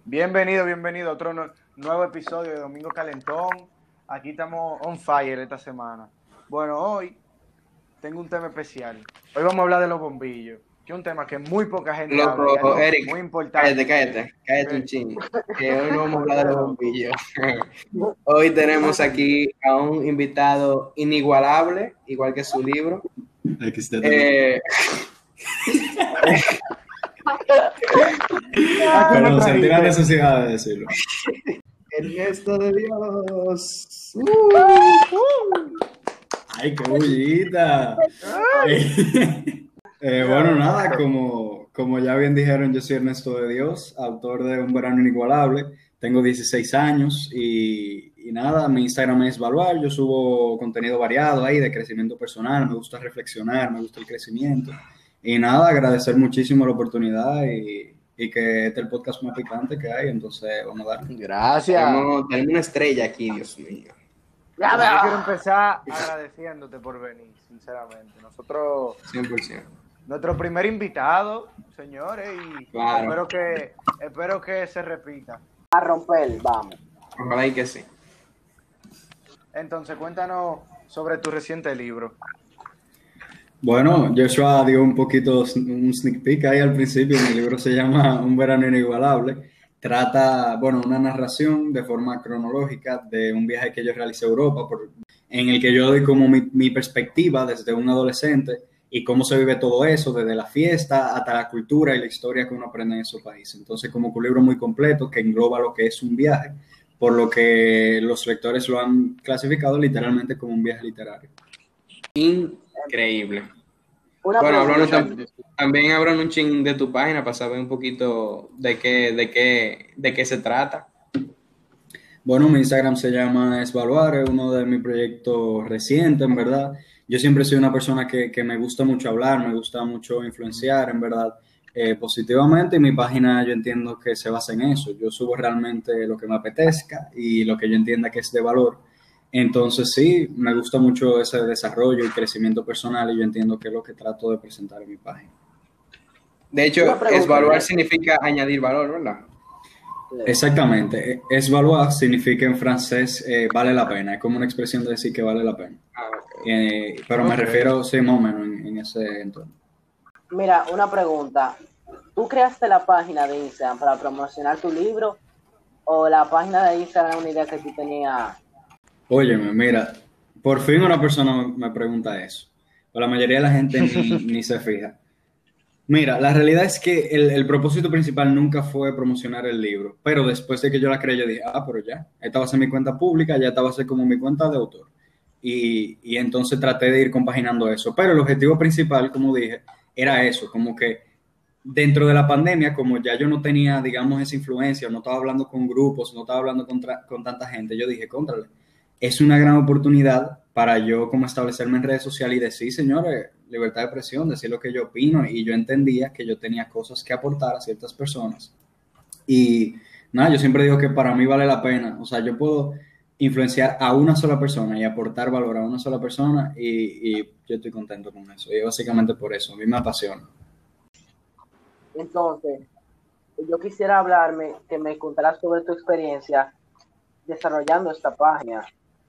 Bienvenido a otro nuevo episodio de Domingo Calentón. Aquí estamos on fire esta semana. Bueno, hoy tengo un tema especial. Hoy vamos a hablar de los bombillos, que es un tema que muy poca gente habla y Loco, algo Eric, muy importante. cállate un ching, que hoy no vamos a hablar de los bombillos. Hoy tenemos aquí a un invitado inigualable, igual que su libro. Pero sentí la necesidad de decirlo. El gesto de Dios. ¡Ay, qué bullita! Bueno, nada, como ya bien dijeron, yo soy Ernesto de Dios, autor de Un Verano Inigualable. Tengo 16 años y nada, mi Instagram es Valuar. Yo subo contenido variado ahí de crecimiento personal. Me gusta reflexionar, me gusta el crecimiento. Y nada, agradecer muchísimo la oportunidad y que este es el podcast más picante que hay. Entonces, vamos a darle. Gracias. Tenemos una estrella aquí, Dios mío. Yo quiero empezar agradeciéndote por venir, sinceramente. 100%. Nuestro primer invitado, señores, y Claro. espero que se repita. A romper, vamos. Ojalá y que sí. Entonces, cuéntanos sobre tu reciente libro. Bueno, Joshua dio un poquito, un sneak peek ahí al principio. Mi libro se llama Un Verano Inigualable. Trata, bueno, una narración de forma cronológica de un viaje que yo realicé a Europa, en el que yo doy como mi perspectiva desde un adolescente y cómo se vive todo eso, desde la fiesta hasta la cultura y la historia que uno aprende en esos países. Entonces, como que un libro muy completo que engloba lo que es un viaje, por lo que los lectores lo han clasificado literalmente como un viaje literario. Increíble. Una Bueno, pregunta. también hablan un ching de tu página para saber un poquito de qué se trata. Bueno, mi Instagram se llama Esvaluar, es uno de mis proyectos recientes, en verdad. Yo siempre soy una persona que me gusta mucho hablar, me gusta mucho influenciar, en verdad, positivamente. Y mi página yo entiendo que se basa en eso. Yo subo realmente lo que me apetezca y lo que yo entienda que es de valor. Entonces sí, me gusta mucho ese desarrollo y crecimiento personal y yo entiendo que es lo que trato de presentar en mi página. De hecho, Una pregunta. esvaluar significa añadir valor, ¿verdad? Exactamente, esvaluar significa en francés vale la pena, es como una expresión de decir que vale la pena. Pero me refiero, sí, más o menos en ese entorno. Mira, una pregunta. ¿Tú creaste la página de Instagram para promocionar tu libro o la página de Instagram era una idea que tú tenías? Óyeme, mira, por fin una persona me pregunta eso. O la mayoría de la gente ni se fija. Mira, la realidad es que el propósito principal nunca fue promocionar el libro, pero después de que yo la creé, yo dije, pero ya, esta va a ser mi cuenta pública, ya esta va a ser como mi cuenta de autor. Y entonces traté de ir compaginando eso. Pero el objetivo principal, como dije, era eso, como que dentro de la pandemia, como ya yo no tenía, digamos, esa influencia, no estaba hablando con grupos, no estaba hablando con tanta gente, yo dije, contrale, es una gran oportunidad para yo como establecerme en redes sociales y decir, señores, libertad de expresión, decir lo que yo opino, y yo entendía que yo tenía cosas que aportar a ciertas personas. Y nada, yo siempre digo que para mí vale la pena, o sea, yo puedo influenciar a una sola persona y aportar valor a una sola persona y yo estoy contento con eso, y básicamente por eso, a mí me apasiona. Entonces, yo quisiera que me contaras sobre tu experiencia desarrollando esta página.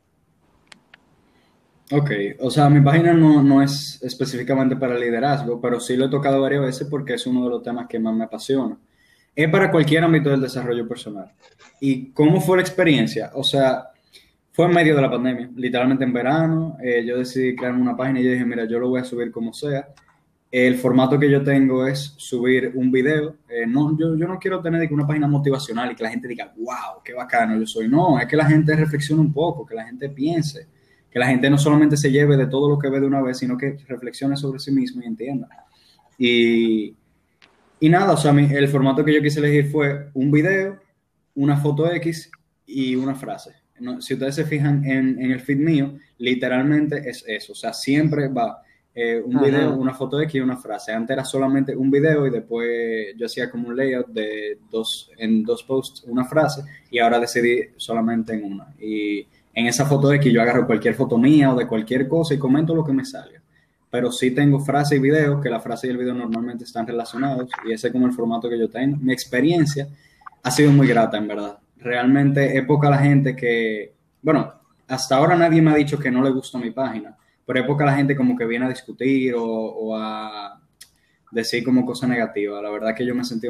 Ok, o sea, mi página no es específicamente para liderazgo, pero sí lo he tocado varias veces porque es uno de los temas que más me apasiona. Es para cualquier ámbito del desarrollo personal. ¿Y cómo fue la experiencia? O sea, fue en medio de la pandemia, literalmente en verano. Yo decidí crear una página y yo dije, mira, yo lo voy a subir como sea. El formato que yo tengo es subir un video. Yo no quiero tener una página motivacional y que la gente diga, wow, qué bacano yo soy. No, es que la gente reflexione un poco, que la gente piense, que la gente no solamente se lleve de todo lo que ve de una vez, sino que reflexione sobre sí mismo y entienda. Y nada, o sea, el formato que yo quise elegir fue un video, una foto X y una frase. No, si ustedes se fijan en el feed mío, literalmente es eso. O sea, siempre va un video, una foto X y una frase. Antes era solamente un video y después yo hacía como un layout de en dos posts una frase y ahora decidí solamente en una. Y en esa foto X yo agarro cualquier foto mía o de cualquier cosa y comento lo que me salga. Pero sí tengo frase y video, que la frase y el video normalmente están relacionados y ese es como el formato que yo tengo. Mi experiencia ha sido muy grata, en verdad. Realmente es poca la gente que, bueno, hasta ahora nadie me ha dicho que no le gusta mi página, pero es poca la gente como que viene a discutir o a decir como cosas negativas. La verdad que yo me he sentido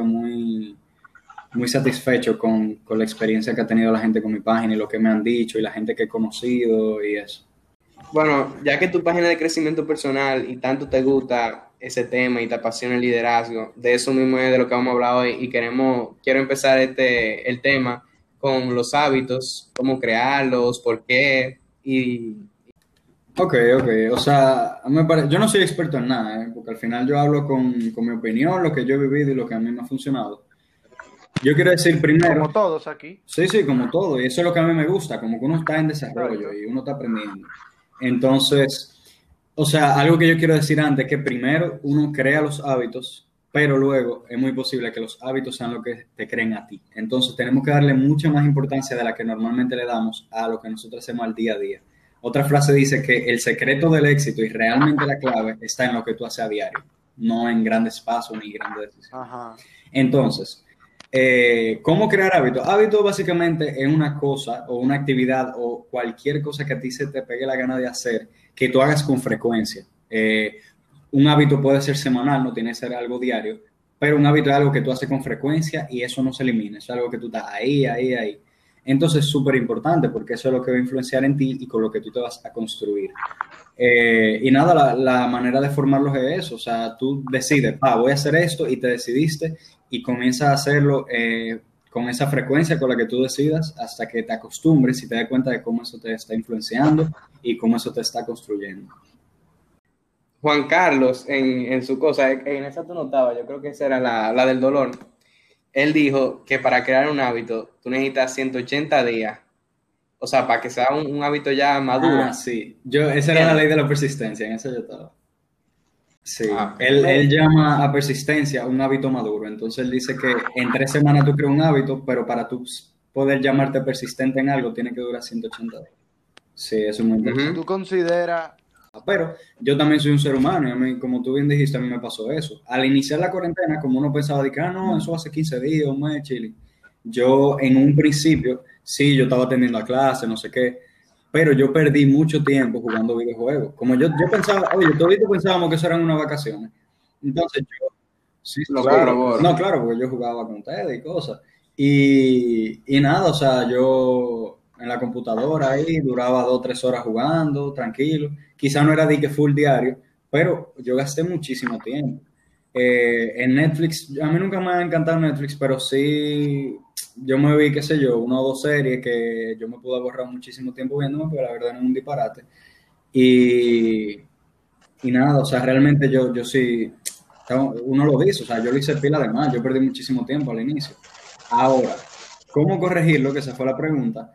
muy satisfecho con la experiencia que ha tenido la gente con mi página y lo que me han dicho y la gente que he conocido y eso. Bueno, ya que tu página de crecimiento personal y tanto te gusta ese tema y te apasiona el liderazgo, de eso mismo es de lo que vamos a hablar hoy y quiero empezar el tema con los hábitos, cómo crearlos, por qué y Ok, o sea, yo no soy experto en nada, porque al final yo hablo con mi opinión, lo que yo he vivido y lo que a mí me ha funcionado. Yo quiero decir primero, Como todos aquí. sí, como todo, y eso es lo que a mí me gusta, como que uno está en desarrollo Exacto. y uno está aprendiendo. Entonces, o sea, algo que yo quiero decir antes es que primero uno crea los hábitos, pero luego es muy posible que los hábitos sean lo que te creen a ti. Entonces, tenemos que darle mucha más importancia de la que normalmente le damos a lo que nosotros hacemos al día a día. Otra frase dice que el secreto del éxito y realmente la clave está en lo que tú haces a diario, no en grandes pasos ni grandes decisiones. Ajá. Entonces, ¿cómo crear hábitos? Hábitos básicamente es una cosa o una actividad o cualquier cosa que a ti se te pegue la gana de hacer, que tú hagas con frecuencia. Un hábito puede ser semanal, no tiene que ser algo diario, pero un hábito es algo que tú haces con frecuencia y eso no se elimina, es algo que tú estás ahí. Entonces es súper importante porque eso es lo que va a influenciar en ti y con lo que tú te vas a construir. Y nada, la manera de formarlos es eso, o sea, tú decides, voy a hacer esto y te decidiste y comienzas a hacerlo con esa frecuencia con la que tú decidas hasta que te acostumbres y te des cuenta de cómo eso te está influenciando y cómo eso te está construyendo. Juan Carlos en su cosa, en esa tú notabas, yo creo que esa era la del dolor. Él dijo que para crear un hábito tú necesitas 180 días. O sea, para que sea un hábito ya maduro. Sí. Esa era la ley de la persistencia, en eso yo estaba. Sí, Okay. él llama a persistencia un hábito maduro. Entonces él dice que en 3 semanas tú creas un hábito, pero para tú poder llamarte persistente en algo tiene que durar 180 días. Sí, eso es muy importante. ¿Tú consideras? Pero yo también soy un ser humano y a mí, como tú bien dijiste, a mí me pasó eso. Al iniciar la cuarentena, como uno pensaba de que, no, eso hace 15 días, un mes, chile. Yo en un principio, sí, yo estaba atendiendo a clase, no sé qué, pero yo perdí mucho tiempo jugando videojuegos. Como yo pensaba, oye, todos pensábamos que eso eran unas vacaciones. Entonces yo, sí, claro. No, claro, porque yo jugaba con ustedes y cosas. Y nada, o sea, yo en la computadora ahí duraba 2 o 3 horas jugando, tranquilo. Quizá no era de que full diario, pero yo gasté muchísimo tiempo. En Netflix, a mí nunca me ha encantado Netflix, pero sí, yo me vi, qué sé yo, 1 o 2 series que yo me pude ahorrar muchísimo tiempo viéndome, pero la verdad no es un disparate. Y nada, o sea, realmente yo sí, uno lo dice, o sea, yo lo hice pila de más, yo perdí muchísimo tiempo al inicio. Ahora, ¿cómo corregirlo? Que esa fue la pregunta.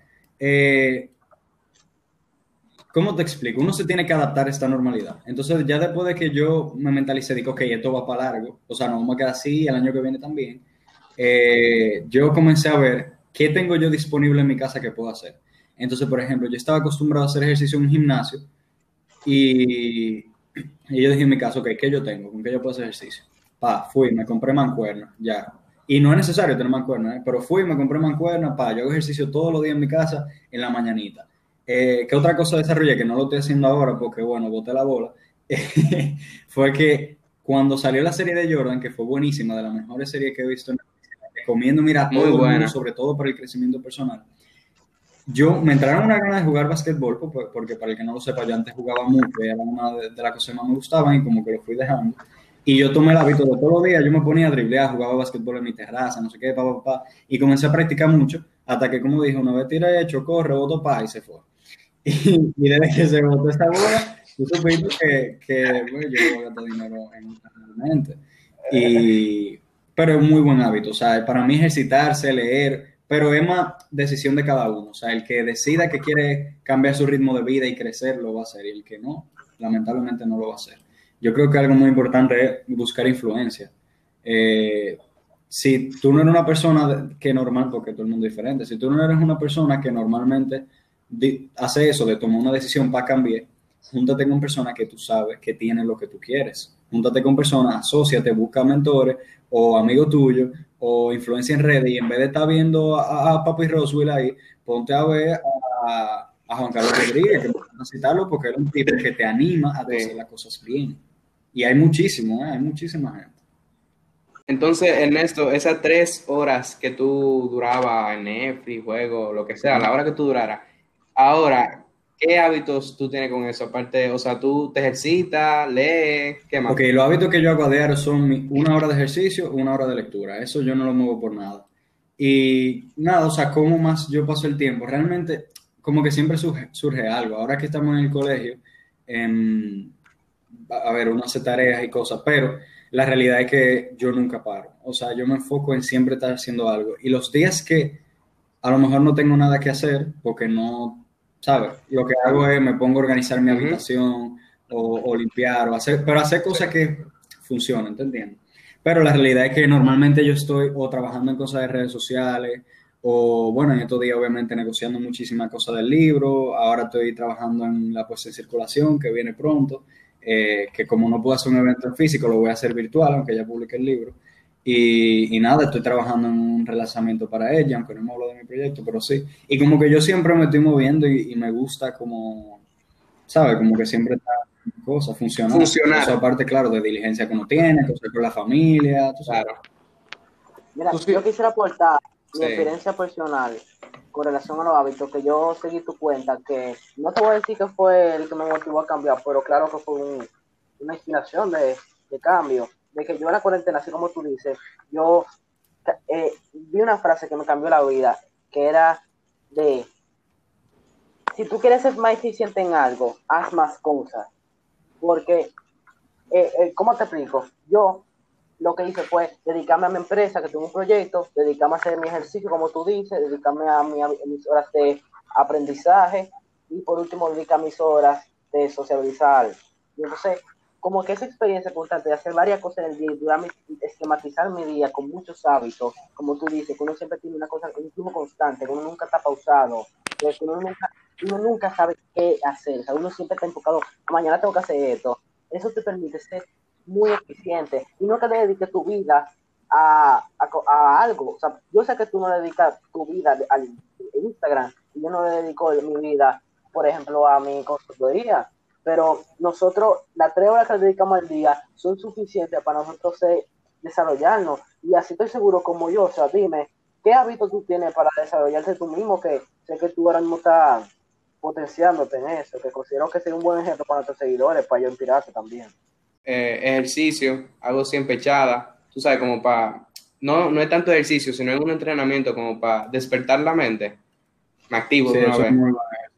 ¿Cómo te explico? Uno se tiene que adaptar a esta normalidad. Entonces, ya después de que yo me mentalicé, digo, ok, esto va para largo, o sea, no vamos a quedar así el año que viene también, yo comencé a ver qué tengo yo disponible en mi casa que puedo hacer. Entonces, por ejemplo, yo estaba acostumbrado a hacer ejercicio en un gimnasio y yo dije en mi caso, ok, ¿qué yo tengo? ¿Con qué yo puedo hacer ejercicio? Fui, me compré mancuerna, ya. Y no es necesario tener mancuerna, pero fui, me compré mancuerna, yo hago ejercicio todos los días en mi casa en la mañanita. ¿Qué otra cosa desarrollé? Que no lo estoy haciendo ahora porque, bueno, boté la bola. Fue que cuando salió la serie de Jordan, que fue buenísima, de las mejores series que he visto, recomiendo, mira, a todo el mundo, sobre todo para el crecimiento personal. Yo me entraron una gana de jugar basquetbol, porque para el que no lo sepa, yo antes jugaba mucho, era una de las cosas que más me gustaban y como que lo fui dejando. Y yo tomé el hábito de todos los días, yo me ponía a driblear, jugaba basquetbol en mi terraza, no sé qué, y comencé a practicar mucho, hasta que, como dije, una vez tiré hecho, corre, boto y se fue. Y desde que se botó esta bola, yo supiste que bueno, yo voy a gastar dinero en realmente. Pero es muy buen hábito, o sea, para mí ejercitarse, leer, pero es más decisión de cada uno, o sea, el que decida que quiere cambiar su ritmo de vida y crecer, lo va a hacer, y el que no, lamentablemente no lo va a hacer. Yo creo que algo muy importante es buscar influencia. Si tú no eres una persona que normal, porque todo el mundo es diferente, si tú no eres una persona que normalmente hace eso de tomar una decisión para cambiar, júntate con personas que tú sabes que tienen lo que tú quieres. Júntate con personas, asóciate, busca mentores o amigos tuyos o influencia en redes y en vez de estar viendo a Papi Roswell ahí, ponte a ver a Juan Carlos Rodríguez, que me gusta citarlo porque es un tipo que te anima a hacer las cosas bien. Y hay muchísimo, hay muchísima gente. Entonces, Ernesto, esas 3 horas que tú durabas en Netflix, juego, lo que sea, la hora que tú duraras, ahora, ¿qué hábitos tú tienes con eso? Aparte, o sea, tú te ejercitas, lees, ¿qué más? Ok, los hábitos que yo hago a diario son 1 hora de ejercicio, 1 hora de lectura. Eso yo no lo muevo por nada. Y nada, o sea, ¿cómo más yo paso el tiempo? Realmente, como que siempre surge algo. Ahora que estamos en el colegio, em, a ver, uno hace tareas y cosas, pero la realidad es que yo nunca paro. O sea, yo me enfoco en siempre estar haciendo algo. Y los días que a lo mejor no tengo nada que hacer, porque no, ¿sabes? Lo que hago es me pongo a organizar mi habitación o limpiar, o hacer, pero hacer cosas que funcionan, ¿te entiendes? Pero la realidad es que normalmente yo estoy o trabajando en cosas de redes sociales, o bueno, en estos días obviamente negociando muchísimas cosas del libro, ahora estoy trabajando en la puesta en circulación, que viene pronto, que como no puedo hacer un evento en físico, lo voy a hacer virtual, aunque ya publique el libro. Y nada, estoy trabajando en un relanzamiento para ella, aunque no me hablo de mi proyecto, pero sí. Y como que yo siempre me estoy moviendo y me gusta como, ¿sabes? Como que siempre está cosas funcionando. Funcionar. Eso aparte, claro, de diligencia que uno tiene, cosas con la familia, tú sabes. Claro. Mira, Tú sí- yo quisiera aportar mi Sí. experiencia personal con relación a los hábitos, que yo seguí tu cuenta, que no te voy a decir que fue el que me motivó a cambiar, pero claro que fue una inspiración de cambio, de que yo en la cuarentena, así como tú dices, yo vi una frase que me cambió la vida, que era de, si tú quieres ser más eficiente en algo, haz más cosas, porque, ¿cómo te explico? Yo lo que hice fue dedicarme a mi empresa, que tengo un proyecto, dedicarme a hacer mi ejercicio, como tú dices, dedicarme a mis horas de aprendizaje y por último dedicar mis horas de socializar. Y entonces, como que esa experiencia constante de hacer varias cosas en el día y esquematizar mi día con muchos hábitos, como tú dices, que uno siempre tiene una cosa, un flujo constante, que uno nunca está pausado, que uno nunca sabe qué hacer, o sea, uno siempre está enfocado, mañana tengo que hacer esto. Eso te permite ser muy eficiente y no que le dediques tu vida a algo. O sea, yo sé que tú no le dedicas tu vida al Instagram y yo no le dedico mi vida, por ejemplo, a mi consultoría, pero nosotros, las 3 horas que le dedicamos al día son suficientes para nosotros desarrollarnos y así estoy seguro como yo. O sea, dime, ¿qué hábitos tú tienes para desarrollarte tú mismo? Que sé que tú ahora mismo estás potenciándote en eso, que considero que sería un buen ejemplo para nuestros seguidores, para yo inspirarte también. Ejercicio, hago 100 pechadas, tú sabes, como para, no es tanto ejercicio, sino es un entrenamiento como para despertar la mente, me activo Sí, de una eso es vez. muy bueno.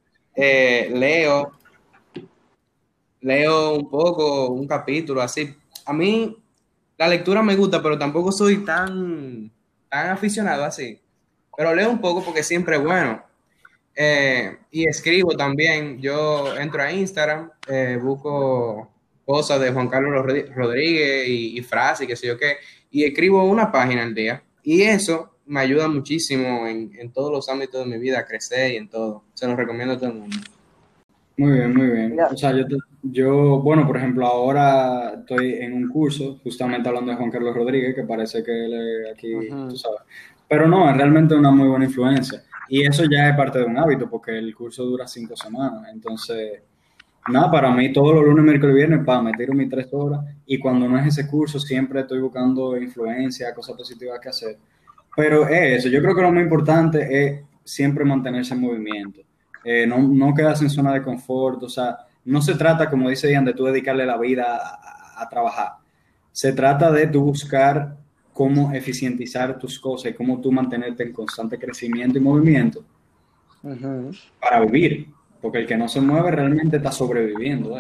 Leo un poco, un capítulo, así. A mí la lectura me gusta, pero tampoco soy tan aficionado así. Pero leo un poco porque siempre es bueno. Y escribo también. Yo entro a Instagram, busco cosas de Juan Carlos Rodríguez y frases, qué sé yo qué, y escribo una página al día. Y eso me ayuda muchísimo en todos los ámbitos de mi vida a crecer y en todo. Se los recomiendo a todo el mundo. Muy bien, muy bien. Mira, O sea, yo, bueno, por ejemplo, ahora estoy en un curso, justamente hablando de Juan Carlos Rodríguez, que parece que él es aquí, tú sabes. Pero no, es realmente una muy buena influencia. Y eso ya es parte de un hábito, porque el curso dura 5 semanas. Entonces, nada, para mí todos los lunes, miércoles y viernes, me tiro mis 3 horas. Y cuando no es ese curso, siempre estoy buscando influencia, cosas positivas que hacer. Pero es eso, yo creo que lo más importante es siempre mantenerse en movimiento. No quedarse en zona de confort, o sea, no se trata, como dice Ian, de tú dedicarle la vida a trabajar. Se trata de tú buscar cómo eficientizar tus cosas y cómo tú mantenerte en constante crecimiento y movimiento para vivir, porque el que no se mueve realmente está sobreviviendo.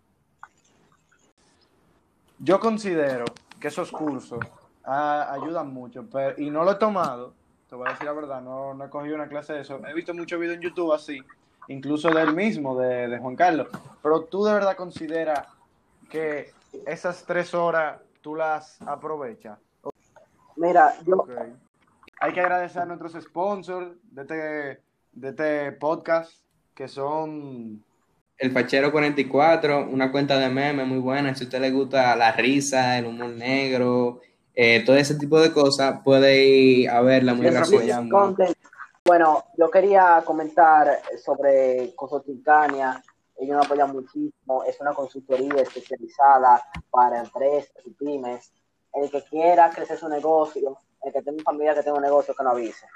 Yo considero que esos cursos ayudan mucho, y no lo he tomado, te voy a decir la verdad, no he cogido una clase de eso. He visto muchos videos en YouTube así, incluso del mismo, de Juan Carlos, pero tú de verdad consideras que esas 3 horas tú las aprovechas. mira, yo, Okay. Hay que agradecer a nuestros sponsors de este podcast, que son... El Fachero 44, una cuenta de memes muy buena. Si a usted le gusta la risa, el humor negro, todo ese tipo de cosas, puede ir a verla muy Siempre rápido. apoyando. Content. Bueno, yo quería comentar sobre Consultingania. Ellos me apoyan muchísimo. Es una consultoría especializada para empresas y pymes. El que quiera crecer su negocio, el que tenga una familia que tenga un negocio, que no avise.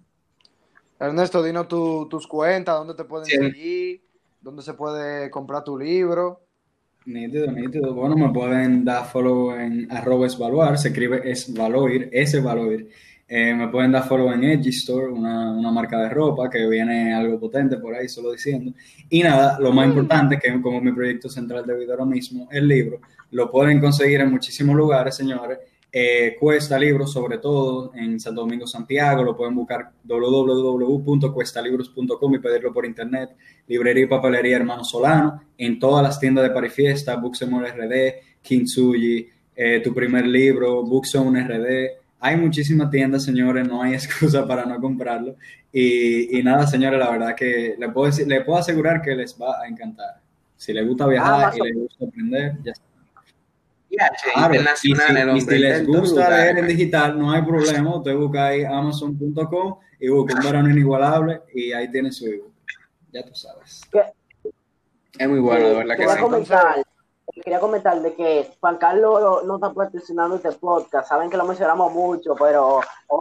Ernesto, dinos tus cuentas, dónde te pueden Sí. seguir, dónde se puede comprar tu libro. Nítido, nítido. Bueno, me pueden dar follow en @esvaluar, se escribe esvaloir, esvaloir. Me pueden dar follow en Edgy Store, una marca de ropa que viene algo potente por ahí, solo diciendo. Y nada, lo más importante, que como mi proyecto central de vida ahora mismo, el libro, lo pueden conseguir en muchísimos lugares, señores. Cuesta Libros, sobre todo en Santo Domingo, Santiago, lo pueden buscar www.cuestalibros.com y pedirlo por internet. Librería y papelería Hermano Solano, en todas las tiendas de Parifiesta, Booksemore RD, Kintsugi, Tu Primer Libro, Bookzone RD. Hay muchísimas tiendas, señores, no hay excusa para no comprarlo. Y nada, señores, la verdad que le puedo asegurar que les va a encantar. Si les gusta viajar y les gusta aprender, ya está. Claro, Internacional, el y si hombre. les En todos gusta lugares, leer en digital, no hay problema. Usted busca ahí amazon.com y busca Un Verano Inigualable y ahí tiene su ebook. Ya tú sabes. es muy bueno, de verdad que sí. Quería comentar de que Juan Carlos no está patrocinando este podcast. Saben que lo mencionamos mucho, pero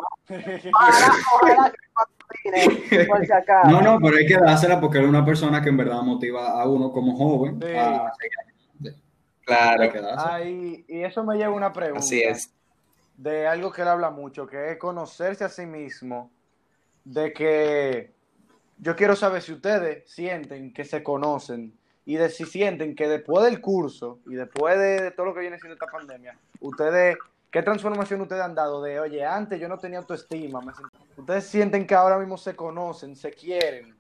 ojalá que patrocine, por si acaso. No, pero hay que dársela porque es una persona que en verdad motiva a uno como joven Sí. a seguir adelante. Claro, Hay que dársela. Y eso me lleva a una pregunta así es. de algo que él habla mucho, que es conocerse a sí mismo, de que yo quiero saber si ustedes sienten que se conocen y de si sienten que después del curso y después de todo lo que viene siendo esta pandemia, ustedes, ¿qué transformación ustedes han dado? De, oye, antes yo no tenía autoestima, ustedes sienten que ahora mismo se conocen, se quieren.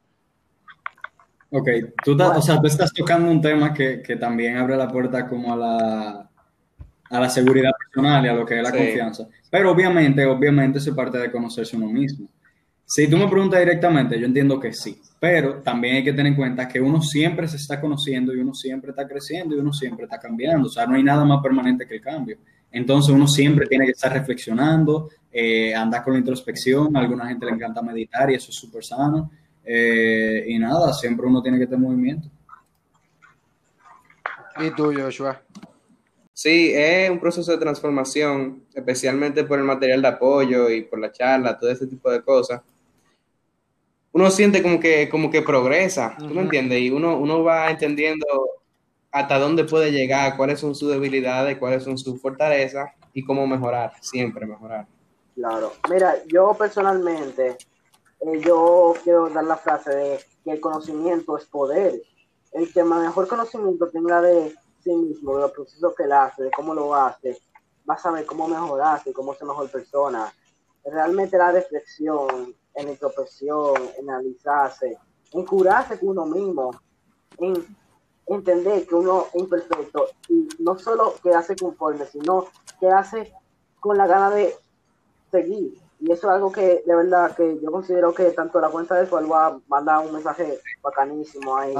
Ok, tú estás tocando un tema que también abre la puerta como a la seguridad personal y a lo que es la Sí. confianza. Pero obviamente eso es parte de conocerse uno mismo. Si tú me preguntas directamente, yo entiendo que sí, pero también hay que tener en cuenta que uno siempre se está conociendo y uno siempre está creciendo y uno siempre está cambiando. O sea, no hay nada más permanente que el cambio. Entonces uno siempre tiene que estar reflexionando, andar con la introspección. A alguna gente le encanta meditar y eso es súper sano. Y nada, siempre uno tiene que tener movimiento. ¿Y tú, Joshua? Sí, es un proceso de transformación, especialmente por el material de apoyo y por la charla, todo ese tipo de cosas. Uno siente como que progresa, ¿tú me entiendes? Y uno va entendiendo hasta dónde puede llegar, cuáles son sus debilidades, cuáles son sus fortalezas y cómo mejorar, siempre mejorar. Claro. Mira, yo personalmente, yo quiero dar la frase de que el conocimiento es poder. El que mejor conocimiento tenga de sí mismo, de los procesos que él hace, de cómo lo hace, va a saber cómo mejorarse, cómo ser mejor persona. Realmente la reflexión, en la introspección, en analizarse, en curarse con uno mismo, en entender que uno es imperfecto y no solo quedarse conforme, sino quedarse con la gana de seguir. Y eso es algo que de verdad que yo considero que tanto la cuenta de Falva manda un mensaje bacanísimo ahí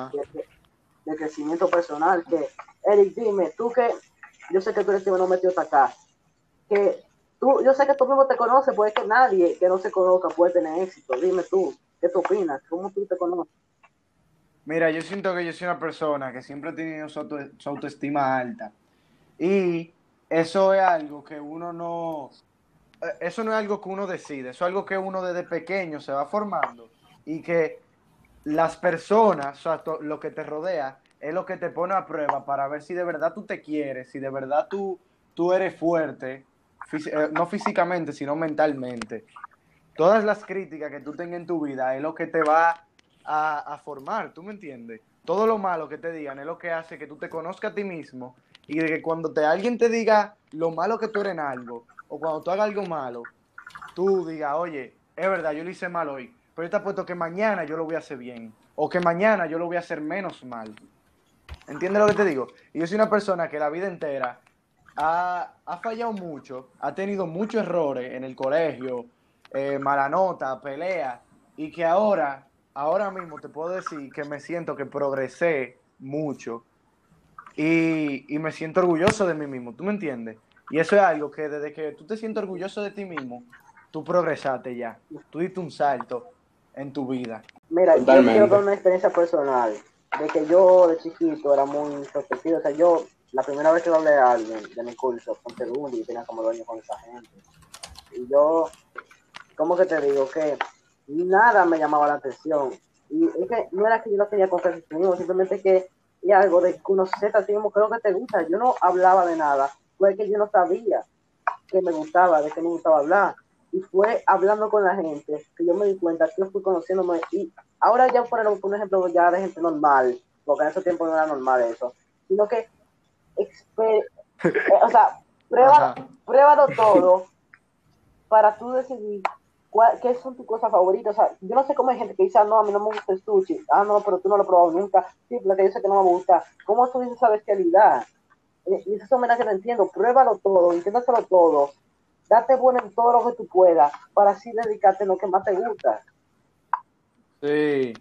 de crecimiento personal. Que Eric, dime, tú que yo sé que tú eres que me lo metió hasta acá, que yo sé que tú mismo te conoces, puede que nadie que no se conozca puede tener éxito. Dime tú, ¿qué tú opinas? ¿Cómo tú te conoces? Mira, yo siento que yo soy una persona que siempre ha tenido su autoestima alta. Y eso es algo que uno no... Eso no es algo que uno decide, eso es algo que uno desde pequeño se va formando. Y que las personas, o sea, lo que te rodea, es lo que te pone a prueba para ver si de verdad tú te quieres, si de verdad tú eres fuerte, no físicamente, sino mentalmente. Todas las críticas que tú tengas en tu vida es lo que te va a formar, ¿tú me entiendes? Todo lo malo que te digan es lo que hace que tú te conozcas a ti mismo y de que cuando alguien te diga lo malo que tú eres en algo, o cuando tú hagas algo malo, tú digas, oye, es verdad, yo lo hice mal hoy, pero yo te apuesto que mañana yo lo voy a hacer bien, o que mañana yo lo voy a hacer menos mal. ¿Entiendes lo que te digo? Y yo soy una persona que la vida entera ha fallado mucho, ha tenido muchos errores en el colegio, mala nota, pelea, y que ahora mismo te puedo decir que me siento que progresé mucho y me siento orgulloso de mí mismo, ¿tú me entiendes? Y eso es algo que desde que tú te sientes orgulloso de ti mismo, tú progresaste ya. Tú diste un salto en tu vida. Mira, yo Totalmente. quiero dar una experiencia personal de que yo de chiquito era muy introspectivo. O sea, yo, la primera vez que yo hablé a alguien de mi curso, con segundo, yo tenía como 2 años con esa gente. Y yo, ¿cómo que te digo? Que nada me llamaba la atención. Y es que no era que yo no tenía cosas conmigo, simplemente que es algo de conocerte a ti mismo, creo que te gusta. Yo no hablaba de nada, fue que yo no sabía que me gustaba, de que me gustaba hablar. Y fue hablando con la gente que yo me di cuenta que yo fui conociéndome. Y ahora ya por ejemplo, ya de gente normal, porque en ese tiempo no era normal eso, sino que, o sea, Ajá. pruébalo todo para tú decidir qué son tus cosas favoritas. O sea, yo no sé cómo hay gente que dice, no, a mí no me gusta el sushi. No, pero tú no lo has probado nunca. Sí, porque yo sé que no me gusta. ¿Cómo tú dices esa bestialidad? Y eso es manera que no entiendo. Pruébalo todo, inténtaselo todo. Date bueno en todo lo que tú puedas para así dedicarte a lo que más te gusta. Sí.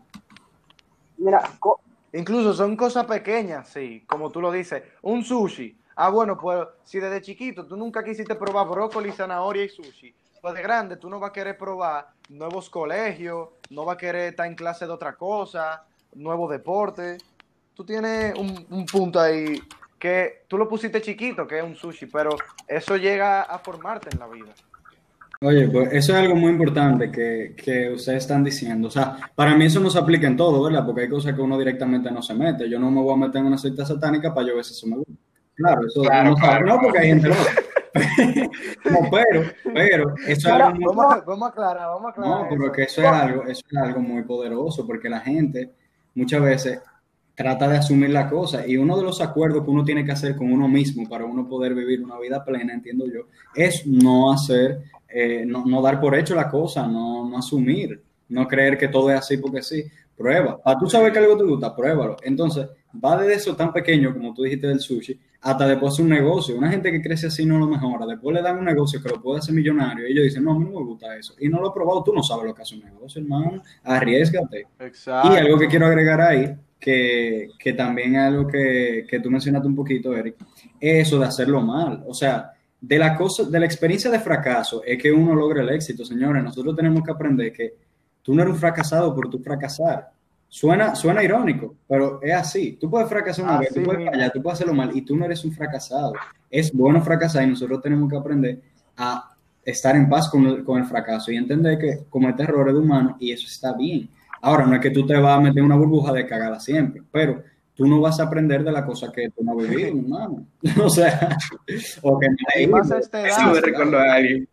Mira, Incluso son cosas pequeñas, sí, como tú lo dices. Un sushi. Bueno, pues si desde chiquito tú nunca quisiste probar brócoli, zanahoria y sushi, pues de grande tú no vas a querer probar nuevos colegios, no vas a querer estar en clase de otra cosa, nuevo deporte. Tú tienes un punto ahí que tú lo pusiste chiquito, que es un sushi, pero eso llega a formarte en la vida. Oye, pues eso es algo muy importante que ustedes están diciendo. O sea, para mí eso no se aplica en todo, ¿verdad? Porque hay cosas que uno directamente no se mete. Yo no me voy a meter en una secta satánica para yo ver si eso me gusta. Claro, eso Claro, uno sabe, claro, no, porque hay gente claro. loca. No, pero eso es pero, algo muy, Vamos a no, aclarar pero eso. que eso es algo muy poderoso, porque la gente muchas veces trata de asumir la cosa y uno de los acuerdos que uno tiene que hacer con uno mismo para uno poder vivir una vida plena, entiendo yo, es no hacer, no dar por hecho la cosa, no asumir, no creer que todo es así porque sí. Prueba. Tú sabes que algo te gusta, pruébalo. Entonces, va desde eso tan pequeño, como tú dijiste del sushi, hasta después un negocio. Una gente que crece así no lo mejora. Después le dan un negocio que lo puede hacer millonario y ellos dicen, no, a mí no me gusta eso. Y no lo he probado, tú no sabes lo que hace un negocio, hermano. Arriésgate. Y algo que Exacto. quiero agregar ahí, que también es algo que tú mencionaste un poquito, Eric, es eso de hacerlo mal. O sea, de la cosa, de la experiencia de fracaso es que uno logra el éxito, señores. Nosotros tenemos que aprender que tú no eres un fracasado por tu fracasar. Suena irónico, pero es así. Tú puedes fracasar una vez, tú Así puedes fallar, mismo. tú puedes hacerlo mal y tú no eres un fracasado. Es bueno fracasar y nosotros tenemos que aprender a estar en paz con el fracaso y entender que comete errores de humano y eso está bien. Ahora, no es que tú te vas a meter en una burbuja de cagada siempre, pero tú no vas a aprender de la cosa que tú no has vivido, hermano. O sea, o que no has Y más leído. a esta Eso me edad, recordó a alguien.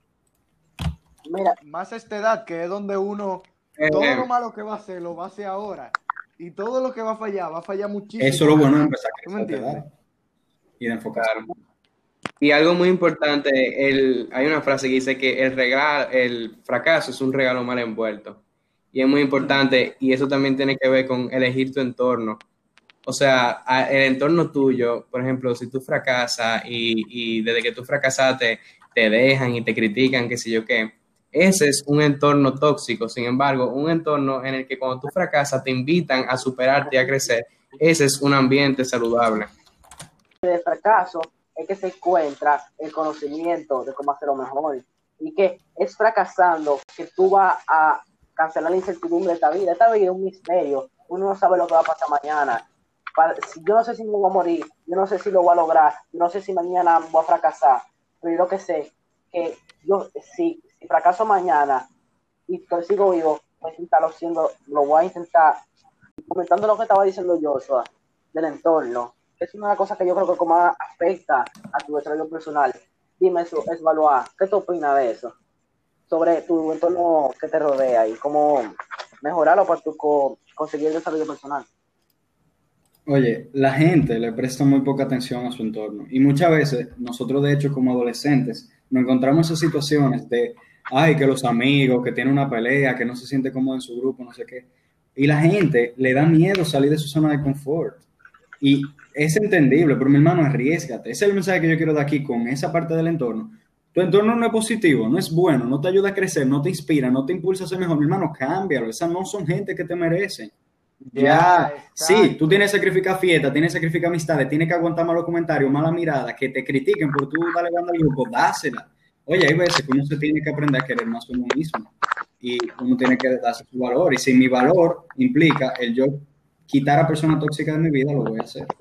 mira, más a esta edad, que es donde uno, todo lo Eh, malo que va a hacer, lo va a hacer ahora. Y todo lo que va a fallar Eso muchísimo es lo bueno más. de empezar a ¿Tú me crecer, ¿verdad? entiendes? Y de enfocarse. claro. Y algo muy importante, hay una frase que dice que el fracaso es un regalo mal envuelto. Y es muy importante, y eso también tiene que ver con elegir tu entorno. O sea, el entorno tuyo, por ejemplo, si tú fracasas y desde que tú fracasaste te dejan y te critican, qué sé yo qué, ese es un entorno tóxico. Sin embargo, un entorno en el que cuando tú fracasas te invitan a superarte y a crecer, ese es un ambiente saludable. de fracaso es que se encuentra el conocimiento de cómo hacerlo mejor. Y que es fracasando que tú vas a cancelar la incertidumbre de esta vida. Esta vida es un misterio. Uno no sabe lo que va a pasar mañana. Yo no sé si me voy a morir, yo no sé si lo voy a lograr, yo no sé si mañana voy a fracasar, pero yo lo que sé que yo si fracaso mañana y sigo vivo, voy a intentarlo haciendo, lo voy a intentar. Y comentando lo que estaba diciendo Joshua del entorno, es una cosa que yo creo que como afecta a tu desarrollo personal. Dime eso, es evaluar, ¿qué tú opinas de eso? Sobre tu entorno que te rodea y cómo mejorarlo para tu conseguir el desarrollo personal. Oye, la gente le presta muy poca atención a su entorno y muchas veces nosotros de hecho como adolescentes nos encontramos en esas situaciones de, ay, que los amigos, que tienen una pelea, que no se siente cómodo en su grupo, no sé qué, y la gente le da miedo salir de su zona de confort y es entendible, pero mi hermano, arriésgate. Ese es el mensaje que yo quiero dar aquí con esa parte del entorno. Tu entorno no es positivo, no es bueno, no te ayuda a crecer, no te inspira, no te impulsa a ser mejor. Mi hermano, cámbialo. Esas no son gente que te merecen. Ya, sí, tú exacto. tienes que sacrificar fiesta, tienes que sacrificar amistades, tienes que aguantar malos comentarios, mala mirada, que te critiquen por tú darle banda al grupo, dásela. Oye, hay veces que uno se tiene que aprender a querer más a uno mismo y uno tiene que darse su valor. Y si mi valor implica el yo quitar a personas tóxicas de mi vida, lo voy a hacer.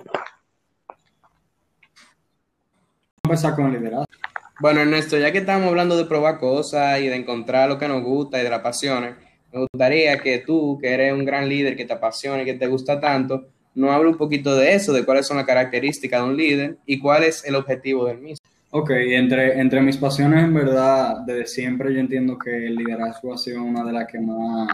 Vamos a empezar con el liderazgo. Bueno, Ernesto, ya que estamos hablando de probar cosas y de encontrar lo que nos gusta y de las pasiones, me gustaría que tú, que eres un gran líder, que te apasiona y que te gusta tanto, nos hable un poquito de eso, de cuáles son las características de un líder y cuál es el objetivo del mismo. Ok, entre mis pasiones, en verdad, desde siempre yo entiendo que el liderazgo ha sido una de las que más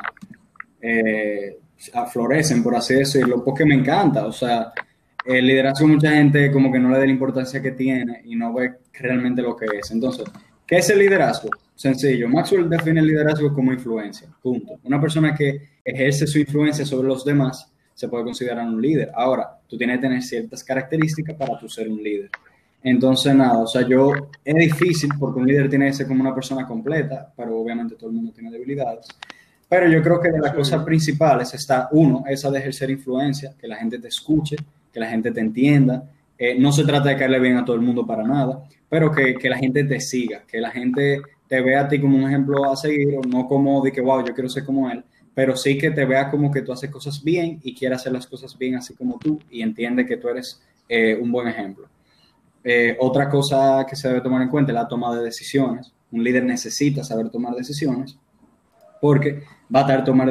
florecen, por así decirlo, porque me encanta. O sea, el liderazgo mucha gente como que no le da la importancia que tiene y no ve realmente lo que es. Entonces, ¿qué es el liderazgo? Sencillo, Maxwell define el liderazgo como influencia, punto. Una persona que ejerce su influencia sobre los demás se puede considerar un líder. Ahora, tú tienes que tener ciertas características para tú ser un líder. Entonces, nada, o sea, es difícil porque un líder tiene que ser como una persona completa, pero obviamente todo el mundo tiene debilidades. Pero yo creo que de las cosas principales está, uno, esa de ejercer influencia, que la gente te escuche, que la gente te entienda. No se trata de caerle bien a todo el mundo para nada, pero que la gente te siga, que la gente te vea a ti como un ejemplo a seguir, o no como de que, wow, yo quiero ser como él, pero sí que te vea como que tú haces cosas bien y quieres hacer las cosas bien así como tú y entiende que tú eres un buen ejemplo. Otra cosa que se debe tomar en cuenta es la toma de decisiones. Un líder necesita saber tomar decisiones porque va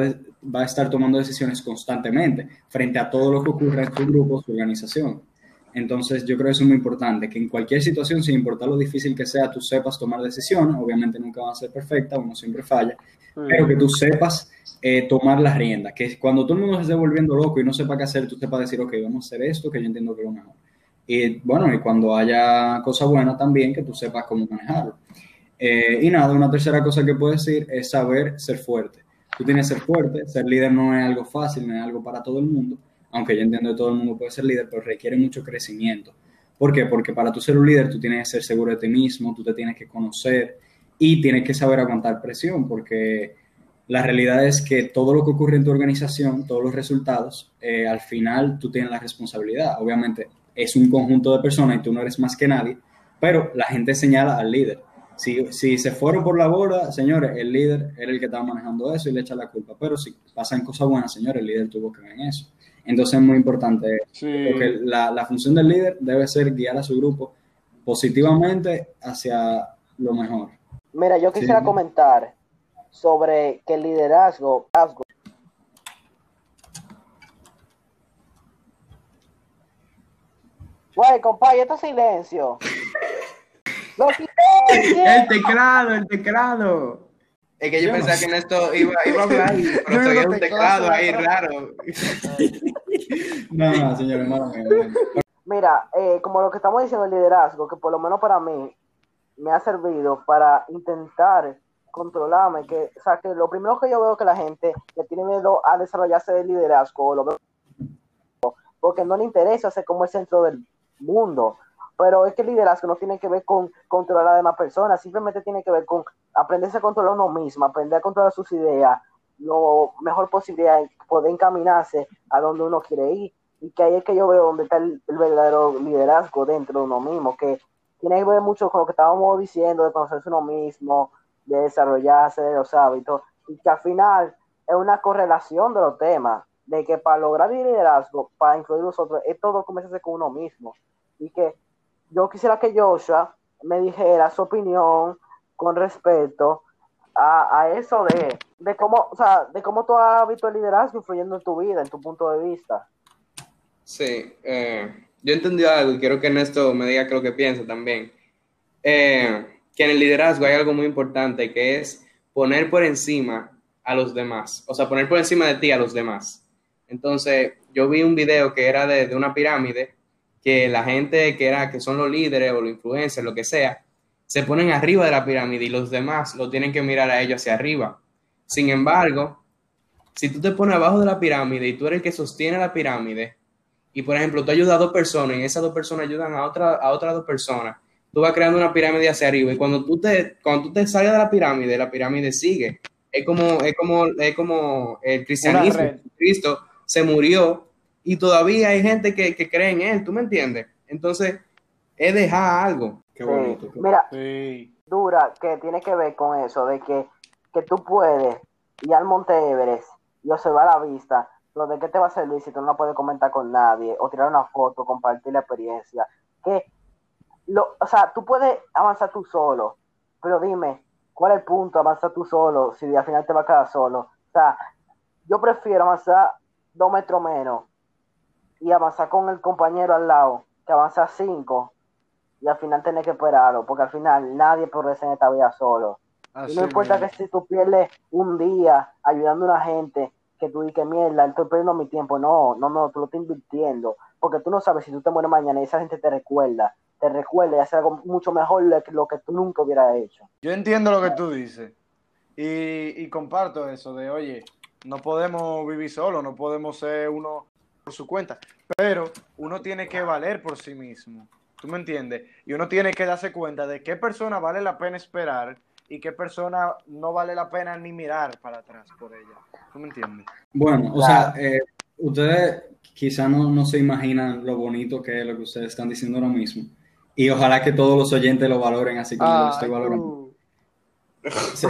a estar tomando decisiones constantemente frente a todo lo que ocurre en su grupo, su organización. Entonces, yo creo que eso es muy importante, que en cualquier situación, sin importar lo difícil que sea, tú sepas tomar decisiones. Obviamente nunca van a ser perfectas, uno siempre falla, pero que tú sepas tomar las riendas, que cuando todo el mundo se esté volviendo loco y no sepa qué hacer, tú sepas decir, ok, vamos a hacer esto, que yo entiendo que es lo mejor. Y bueno, y cuando haya cosas buenas también, que tú sepas cómo manejarlo. Y nada, una tercera cosa que puedo decir es saber ser fuerte. Tú tienes que ser fuerte, ser líder no es algo fácil, no es algo para todo el mundo, aunque yo entiendo que todo el mundo puede ser líder, pero requiere mucho crecimiento. ¿Por qué? Porque para tú ser un líder, tú tienes que ser seguro de ti mismo, tú te tienes que conocer y tienes que saber aguantar presión, porque la realidad es que todo lo que ocurre en tu organización, todos los resultados, al final tú tienes la responsabilidad. Obviamente es un conjunto de personas y tú no eres más que nadie, pero la gente señala al líder. Si se fueron por la borda, señores, el líder era el que estaba manejando eso y le echa la culpa. Pero si pasan cosas buenas, señores, el líder tuvo que ver en eso. Entonces es muy importante, porque la función del líder debe ser guiar a su grupo positivamente hacia lo mejor. Mira, yo quisiera comentar sobre que el liderazgo. Güey, compadre, esto es silencio. ¡Lo El teclado. Es que yo pensaba que en esto iba a hablar, pero se un teclado ahí raro. No, señor, hermano. Mira, como lo que estamos diciendo, el liderazgo, que por lo menos para mí me ha servido para intentar controlarme, o sea, que lo primero que yo veo que la gente que tiene miedo a desarrollarse de liderazgo, lo veo porque no le interesa ser como el centro del mundo, pero es que el liderazgo no tiene que ver con controlar a las demás personas, simplemente tiene que ver con aprenderse a controlar uno mismo, aprender a controlar sus ideas, lo mejor posible poder encaminarse a donde uno quiere ir, y que ahí es que yo veo donde está el verdadero liderazgo dentro de uno mismo, que tiene que ver mucho con lo que estábamos diciendo, de conocerse uno mismo, de desarrollarse, de los hábitos, y que al final es una correlación de los temas, de que para lograr el liderazgo, para influir los otros, es todo comienza con uno mismo. Y que yo quisiera que Joshua me dijera su opinión con respecto a eso de cómo, o sea, de cómo tú has visto el liderazgo influyendo en tu vida, en tu punto de vista. Sí, yo entendí algo y quiero que Ernesto me diga qué es lo que piensa también. Que en el liderazgo hay algo muy importante, que es poner por encima a los demás, o sea, poner por encima de ti a los demás. Entonces, yo vi un video que era de una pirámide, que la gente que son los líderes o los influencers, lo que sea, se ponen arriba de la pirámide y los demás lo tienen que mirar a ellos hacia arriba. Sin embargo, si tú te pones abajo de la pirámide y tú eres el que sostiene la pirámide, y por ejemplo, tú ayudas a dos personas y esas dos personas ayudan a otras dos personas, tú vas creando una pirámide hacia arriba y cuando tú te salgas de la pirámide sigue. Es como el cristianismo. Cristo se murió y todavía hay gente que cree en él, ¿tú me entiendes? Entonces, es dejar algo. Qué bonito. Sí. Mira, Sí. dura, que tiene que ver con eso, de que tú puedes ir al Monte Everest y observar la vista, pero ¿de qué te va a servir si tú no puedes comentar con nadie o tirar una foto, compartir la experiencia? O sea, tú puedes avanzar tú solo, pero dime, ¿cuál es el punto de avanzar tú solo si al final te vas a quedar solo? O sea, yo prefiero avanzar 2 metros menos y avanzar con el compañero al lado que avanzar 5 y al final tener que esperarlo, porque al final nadie progresa en esta vida solo. Y no importa que si tú pierdes un día ayudando a una gente, que tú dices, mierda, estoy perdiendo mi tiempo. No, tú lo estás invirtiendo, porque tú no sabes si tú te mueres mañana y esa gente te recuerda y hace algo mucho mejor que lo que tú nunca hubieras hecho. Yo entiendo lo que tú dices y comparto eso de, oye, no podemos vivir solo, no podemos ser uno por su cuenta, pero uno tiene que valer por sí mismo, ¿tú me entiendes? Y uno tiene que darse cuenta de qué persona vale la pena esperar y qué persona no vale la pena ni mirar para atrás por ella, ¿tú me entiendes? Bueno, o sea, ustedes quizá no se imaginan lo bonito que es lo que ustedes están diciendo ahora mismo. Y ojalá que todos los oyentes lo valoren así como yo lo estoy valorando. Sí.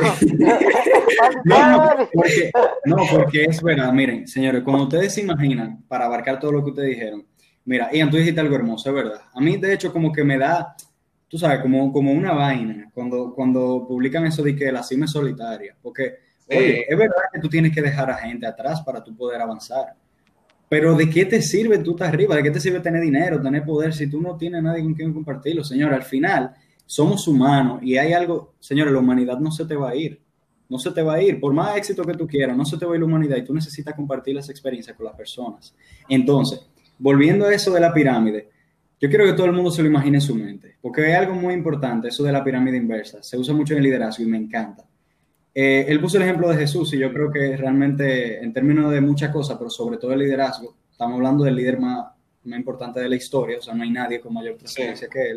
Porque es verdad. Miren, señores, cuando ustedes se imaginan, para abarcar todo lo que ustedes dijeron, mira, Ian, tú dijiste algo hermoso, es verdad. A mí, de hecho, como que me da, tú sabes, como una vaina cuando publican eso de que la cima es solitaria. Porque, oye, es verdad que tú tienes que dejar a gente atrás para tú poder avanzar. Pero ¿de qué te sirve tú estar arriba? ¿De qué te sirve tener dinero, tener poder, si tú no tienes nadie con quien compartirlo? Señor, al final somos humanos y hay algo, señores, la humanidad no se te va a ir. No se te va a ir. Por más éxito que tú quieras, no se te va a ir la humanidad y tú necesitas compartir esa experiencia con las personas. Entonces, volviendo a eso de la pirámide, yo quiero que todo el mundo se lo imagine en su mente, porque hay algo muy importante, eso de la pirámide inversa. Se usa mucho en el liderazgo y me encanta. Él puso el ejemplo de Jesús y yo creo que realmente en términos de muchas cosas, pero sobre todo el liderazgo, estamos hablando del líder más importante de la historia, o sea, no hay nadie con mayor trascendencia que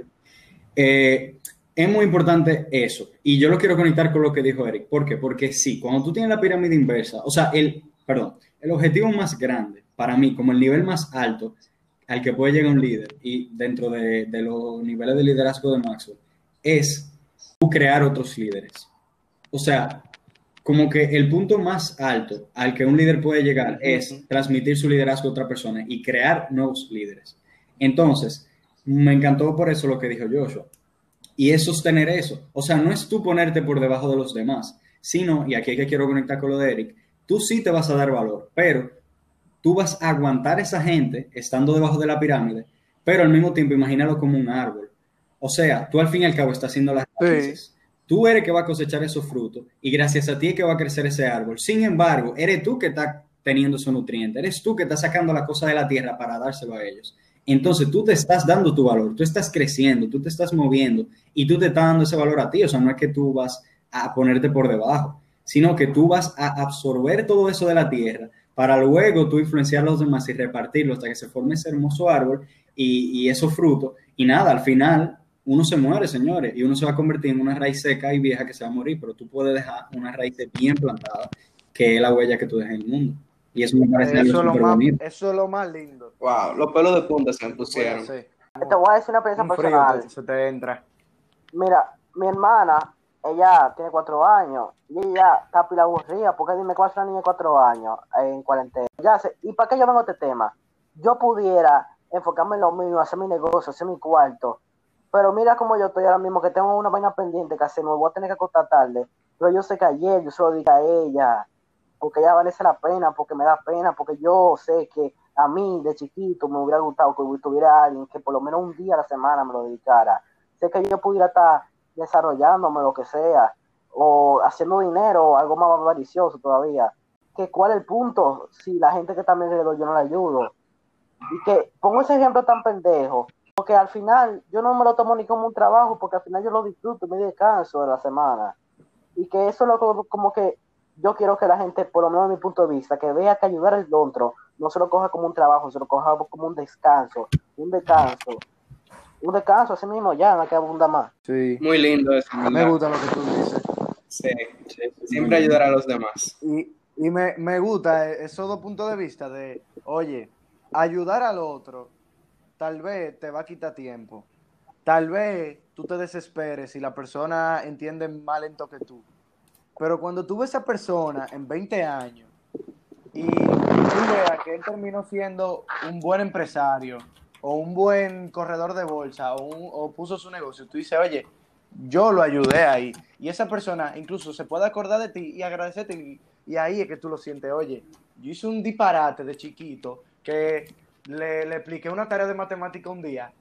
él. Es muy importante eso y yo lo quiero conectar con lo que dijo Eric. ¿Por qué? Porque sí, cuando tú tienes la pirámide inversa, o sea, el objetivo más grande para mí, como el nivel más alto al que puede llegar un líder y dentro de los niveles de liderazgo de Maxwell, es crear otros líderes. O sea, como que el punto más alto al que un líder puede llegar es transmitir su liderazgo a otra persona y crear nuevos líderes. Entonces, me encantó por eso lo que dijo Joshua. Y es sostener eso. O sea, no es tú ponerte por debajo de los demás, sino, y aquí es que quiero conectar con lo de Eric, tú sí te vas a dar valor, pero tú vas a aguantar a esa gente estando debajo de la pirámide, pero al mismo tiempo imagínalo como un árbol. O sea, tú al fin y al cabo estás haciendo las raíces. Sí. Tú eres que va a cosechar esos frutos y gracias a ti es que va a crecer ese árbol. Sin embargo, eres tú que estás teniendo esos nutrientes, eres tú que estás sacando la cosa de la tierra para dárselo a ellos. Entonces tú te estás dando tu valor, tú estás creciendo, tú te estás moviendo y tú te estás dando ese valor a ti. O sea, no es que tú vas a ponerte por debajo, sino que tú vas a absorber todo eso de la tierra para luego tú influenciar a los demás y repartirlo hasta que se forme ese hermoso árbol y esos frutos. Y nada, al final uno se muere, señores, y uno se va a convertir en una raíz seca y vieja que se va a morir, pero tú puedes dejar una raíz bien plantada, que es la huella que tú dejas en el mundo. Y eso me parece algo súper bonito. Eso es lo más lindo. Wow, los pelos de punta se me pusieron. Te voy a decir una experiencia personal. Se te entra. Mira, mi hermana, ella tiene 4 años y ella está pila aburrida porque dime cuál es una niña de 4 años en cuarentena. ¿Y para qué yo vengo a este tema? Yo pudiera enfocarme en lo mío, hacer mi negocio, hacer mi cuarto. Pero mira cómo yo estoy ahora mismo, que tengo una vaina pendiente que hacer, me voy a tener que acostar tarde. Pero yo sé que ayer yo se lo dije a ella, porque ella vale la pena, porque me da pena, porque yo sé que a mí de chiquito me hubiera gustado que tuviera alguien que por lo menos un día a la semana me lo dedicara. Sé que yo pudiera estar desarrollándome lo que sea, o haciendo dinero, o algo más avaricioso todavía. Que ¿cuál es el punto si la gente que también le doy yo no la ayudo? Y que pongo ese ejemplo tan pendejo, porque al final yo no me lo tomo ni como un trabajo, porque al final yo lo disfruto, me descanso de la semana. Y que eso es lo como que yo quiero que la gente, por lo menos de mi punto de vista, que vea que ayudar al otro no se lo coja como un trabajo, se lo coja como un descanso, así mismo, ya no hay que abundar más. Sí. Muy lindo eso. Me gusta lo que tú dices. Sí. Siempre ayudar a los demás. Y me gusta esos dos puntos de vista de Oye, ayudar al otro tal vez te va a quitar tiempo. Tal vez tú te desesperes si la persona entiende más lento que tú. Pero cuando tú ves a esa persona en 20 años y tú veas que él terminó siendo un buen empresario o un buen corredor de bolsa o puso su negocio, tú dices, oye, yo lo ayudé ahí. Y esa persona incluso se puede acordar de ti y agradecerte y ahí es que tú lo sientes, oye, yo hice un disparate de chiquito que le expliqué una tarea de matemática un día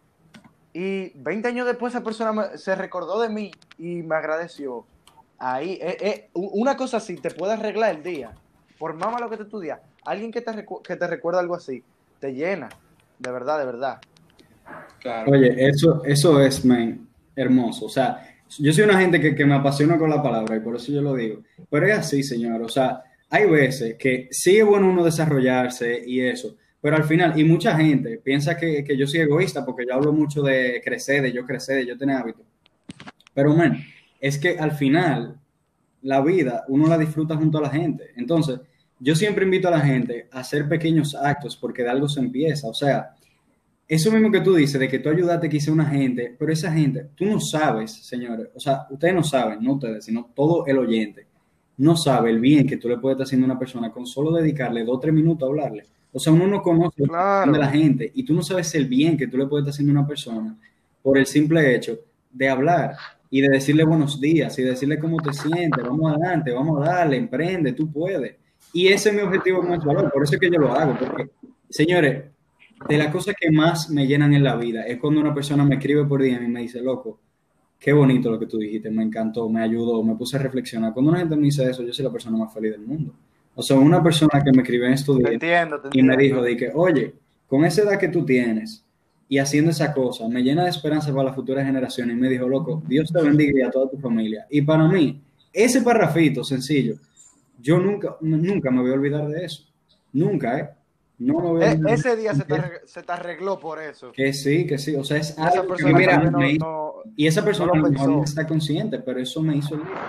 y 20 años después esa persona se recordó de mí y me agradeció. Ahí, una cosa así te puede arreglar el día. Por más malo que te estudias, alguien que te recuerda algo así, te llena. De verdad, de verdad. Claro. Oye, eso es, man, hermoso. O sea, yo soy una gente que me apasiona con la palabra y por eso yo lo digo. Pero es así, señor. O sea, hay veces que sí es bueno uno desarrollarse y eso, pero al final, y mucha gente piensa que yo soy egoísta porque yo hablo mucho de crecer, de yo crecer, de yo tener hábitos. Pero, man, es que al final, la vida uno la disfruta junto a la gente. Entonces, yo siempre invito a la gente a hacer pequeños actos porque de algo se empieza. O sea, eso mismo que tú dices, de que tú ayudaste quizá a una gente, pero esa gente, tú no sabes, señores, o sea, ustedes no saben, no ustedes, sino todo el oyente, no sabe el bien que tú le puedes estar haciendo a una persona con solo dedicarle 2 o 3 minutos a hablarle. O sea, uno no conoce la situación de la Claro, gente y tú no sabes el bien que tú le puedes estar haciendo a una persona por el simple hecho de hablar y de decirle buenos días y decirle cómo te sientes, vamos adelante, vamos a darle, emprende, tú puedes. Y ese es mi objetivo con el valor, por eso es que yo lo hago, porque, señores, de las cosas que más me llenan en la vida es cuando una persona me escribe por DM y me dice, loco, qué bonito lo que tú dijiste, me encantó, me ayudó, me puse a reflexionar. Cuando una gente me dice eso, yo soy la persona más feliz del mundo. O sea, una persona que me escribió en estos te días entiendo, te y me dijo, entiendo. de que, oye, con esa edad que tú tienes y haciendo esa cosa, me llena de esperanza para las futuras generaciones. Y me dijo, loco, Dios te bendiga y a toda tu familia. Y para mí, ese parrafito sencillo, yo nunca me voy a olvidar de eso. Nunca, ¿eh? No me voy a olvidar de Ese día eso. se te arregló por eso. Que sí, o sea, es Y esa algo que a Y persona mí tal mira, vez me hizo, y esa no persona lo a lo mejor no pensó. está consciente, pero eso me hizo el día.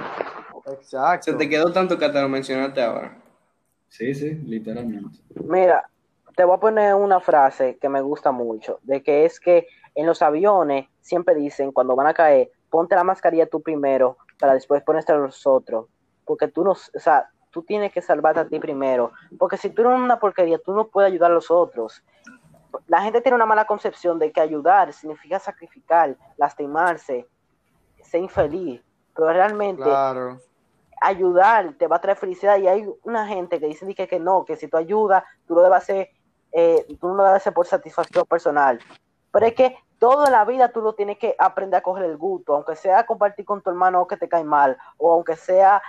se te Exacto. quedó tanto que hasta lo mencionaste ahora. Sí, sí, literalmente. Mira, te voy a poner una frase que me gusta mucho, de que es que en los aviones siempre dicen cuando van a caer, ponte la mascarilla tú primero para después ponerte a los otros, porque tú no, o sea, tú tienes que salvarte a ti primero, porque si tú eres una porquería, tú no puedes ayudar a los otros. La gente tiene una mala concepción de que ayudar significa sacrificar, lastimarse, ser infeliz, pero realmente Claro. ayudar te va a traer felicidad y hay una gente que dice que no, que si tú ayudas, tú lo debes hacer, tú no lo debes hacer por satisfacción personal. Pero es que toda la vida tú lo tienes que aprender a coger el gusto, aunque sea compartir con tu hermano que te cae mal, o aunque sea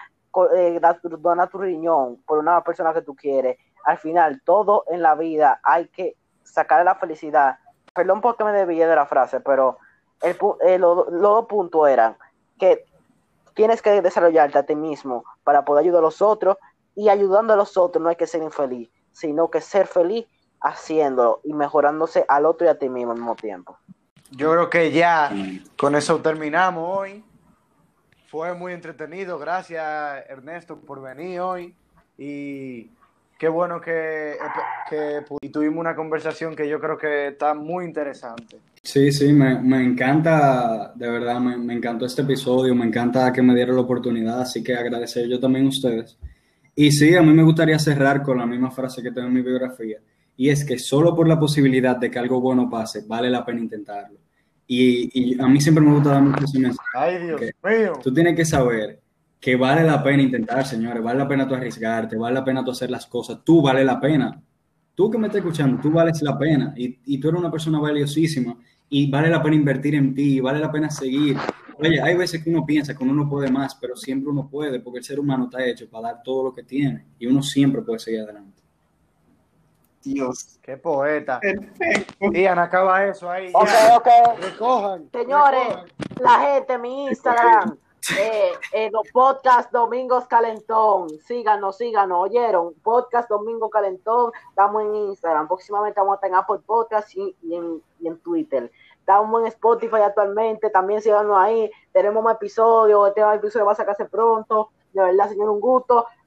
donar tu riñón por una persona que tú quieres. Al final, todo en la vida hay que sacar la felicidad. Perdón porque me desvié de la frase, pero los dos puntos eran que tienes que desarrollarte a ti mismo para poder ayudar a los otros y ayudando a los otros no hay que ser infeliz, sino que ser feliz haciéndolo y mejorándose al otro y a ti mismo al mismo tiempo. Yo creo que ya con eso terminamos hoy. Fue muy entretenido. Gracias, Ernesto, por venir hoy. Y qué bueno y tuvimos una conversación que yo creo que está muy interesante. Sí, sí, me encanta, de verdad, me encantó este episodio, me encanta que me dieron la oportunidad, así que agradecer yo también a ustedes. Y sí, a mí me gustaría cerrar con la misma frase que tengo en mi biografía, y es que solo por la posibilidad de que algo bueno pase, vale la pena intentarlo. Y a mí siempre me gusta dar mucho ese mensaje, Ay, Dios que mío. tú tienes que saber que vale la pena intentar, señores, vale la pena tú arriesgarte, vale la pena tú hacer las cosas, tú vale la pena. Tú que me estás escuchando, tú vales la pena y tú eres una persona valiosísima y vale la pena invertir en ti, vale la pena seguir. Oye, hay veces que uno piensa que uno no puede más, pero siempre uno puede porque el ser humano está hecho para dar todo lo que tiene y uno siempre puede seguir adelante. Dios. Qué poeta. Perfecto. Ian, acaba eso ahí. Ok, Ya. ok. Recojan. Señores, Recojan. la gente, mi Instagram, los podcasts Domingos Calentón, síganos, oyeron, podcast Domingo Calentón, estamos en Instagram, próximamente vamos a estar en Apple Podcast y en Twitter. Estamos en Spotify actualmente, también síganos ahí, tenemos más episodios, este episodio va a sacarse pronto, de verdad, señor, un gusto.